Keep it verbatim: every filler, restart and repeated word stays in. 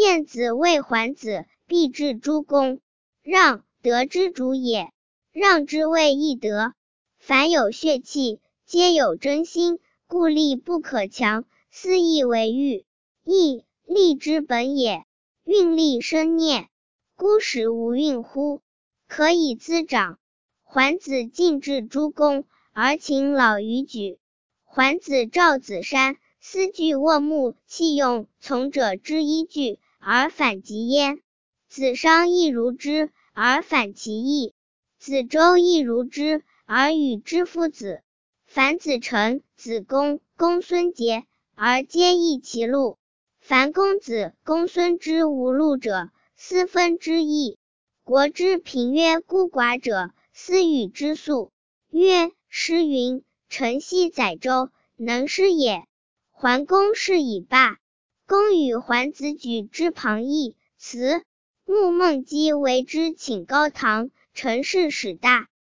晏子谓桓子，必至诸公，让，德之主也。让之谓义德。凡有血气，皆有真心，故力不可强，斯义为欲。义，力之本也。运力生孽，孤使无运乎？可以滋长。桓子进至诸公，而请老于举。桓子召子山，思具握木器用从者之依据，而反及焉。子商亦如之，而反其意。子周亦如之，而与之夫子。凡子成、子贡、公孙捷，而皆异其路。凡公子、公孙之无路者，斯分之义。国之平曰孤寡者，斯与之素。曰：诗云：承熙载舟，能诗也。桓公是以罢。公与桓子举之旁邑，辞。穆孟基为之请高堂，陈氏始大。